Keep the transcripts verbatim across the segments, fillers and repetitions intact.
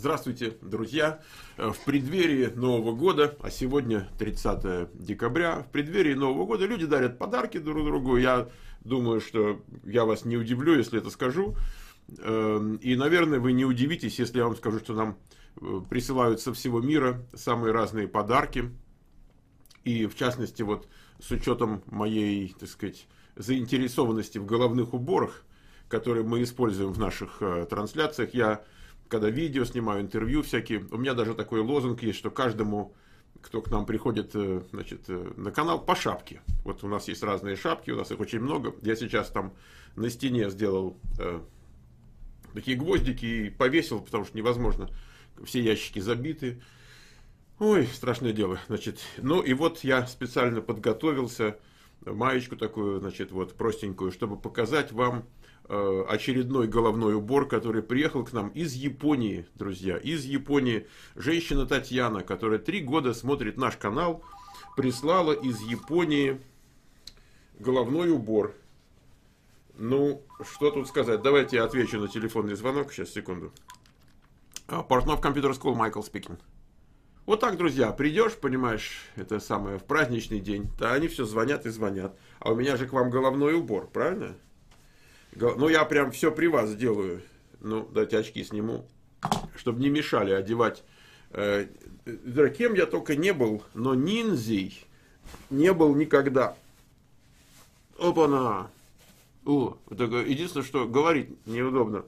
Здравствуйте, друзья! В преддверии Нового года, а сегодня тридцатое декабря, в преддверии Нового года люди дарят подарки друг другу. Я думаю, что я вас не удивлю, если это скажу. И, наверное, вы не удивитесь, если я вам скажу, что нам присылают со всего мира самые разные подарки. И, в частности, вот с учетом моей, так сказать, заинтересованности в головных уборах, которые мы используем в наших трансляциях, я... Когда видео снимаю, интервью всякие, у меня даже такой лозунг есть, что каждому, кто к нам приходит, значит, на канал, по шапке. Вот у нас есть разные шапки, у нас их очень много. Я сейчас там на стене сделал э, такие гвоздики и повесил, потому что невозможно. Все ящики забиты. Ой, страшное дело. Значит, ну и вот я специально подготовился, маечку такую, значит, вот простенькую, чтобы показать вам очередной головной убор, который приехал к нам из Японии, друзья, из Японии. Женщина Татьяна, которая три года смотрит наш канал, прислала из Японии головной убор. Ну, что тут сказать? Давайте я отвечу на телефонный звонок. Сейчас, секунду. Портнов Computer School, Майкл speaking. Вот так, друзья, придешь, понимаешь, это самое, в праздничный день, да, они все звонят и звонят. А у меня же к вам головной убор, правильно? Ну, я прям все при вас сделаю. Ну, дайте очки сниму, чтобы не мешали одевать. Э, кем я только не был, но ниндзей не был никогда. Опа-на! О, единственное, что говорить неудобно.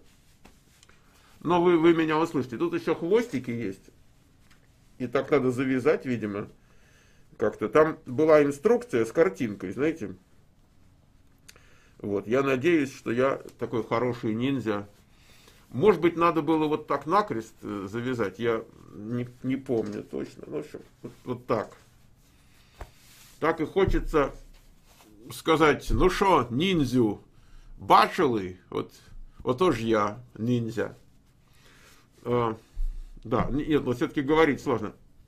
Но вы, вы меня услышите. Тут еще хвостики есть. И так надо завязать, видимо. Как-то. Там была инструкция с картинкой, знаете. Вот, я надеюсь, что я такой хороший ниндзя. Может быть, надо было вот так накрест завязать, я не, не помню точно. Ну, в общем, вот, вот так. Так и хочется сказать, ну что, ниндзю, бачили? Вот, вот тоже я ниндзя. А, да, нет, но все-таки говорить сложно.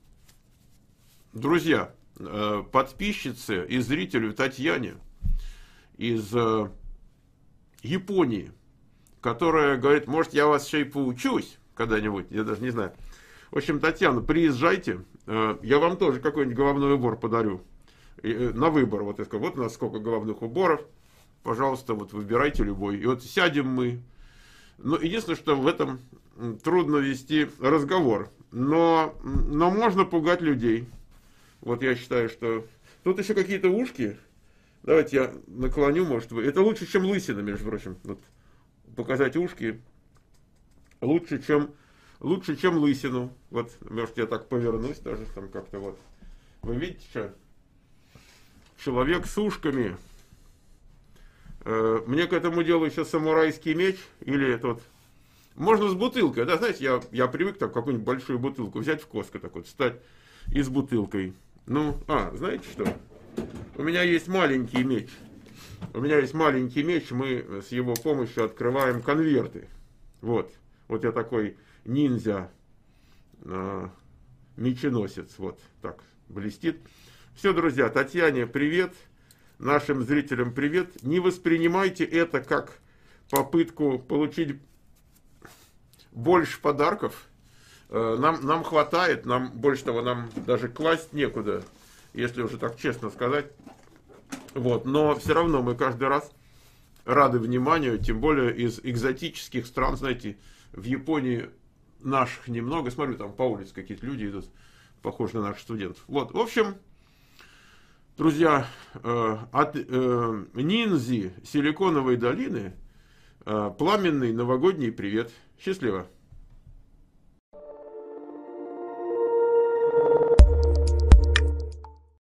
Друзья, подписчицы и зрители Татьяне из э, Японии, которая говорит, может, я вас еще и поучусь когда-нибудь, я даже не знаю. В общем, Татьяна, приезжайте, э, я вам тоже какой-нибудь головной убор подарю. И, э, на выбор, вот я скажу, вот у нас сколько головных уборов, пожалуйста, вот выбирайте любой. И вот сядем мы. Но единственное, что в этом трудно вести разговор, но, но можно пугать людей. Вот я считаю, что... Тут еще какие-то ушки. Давайте я наклоню, может вы. Это лучше, чем лысина, между прочим. Вот. Показать ушки лучше, чем, лучше, чем лысину. Вот, может, я так повернусь даже там как-то вот. Вы видите, что? Человек с ушками. Э, мне к этому делу еще самурайский меч. Или этот. Можно с бутылкой. Да, знаете, я, я привык там какую-нибудь большую бутылку взять в Костко, так вот, встать и с бутылкой. Ну, а, знаете что? У меня есть маленький меч. У меня есть маленький меч. Мы с его помощью открываем конверты. Вот. Вот я такой ниндзя. Э, меченосец. Вот так блестит. Все, друзья. Татьяне привет. Нашим зрителям привет. Не воспринимайте это как попытку получить больше подарков. Э, нам, нам хватает. Нам, больше того, нам даже класть некуда. Если уже так честно сказать. Вот. Но все равно мы каждый раз рады вниманию, тем более из экзотических стран, знаете, в Японии наших немного. Смотрю, там по улице какие-то люди идут, похожи на наших студентов. Вот, в общем, друзья, э, от э, ниндзи Силиконовой долины э, пламенный новогодний привет. Счастливо!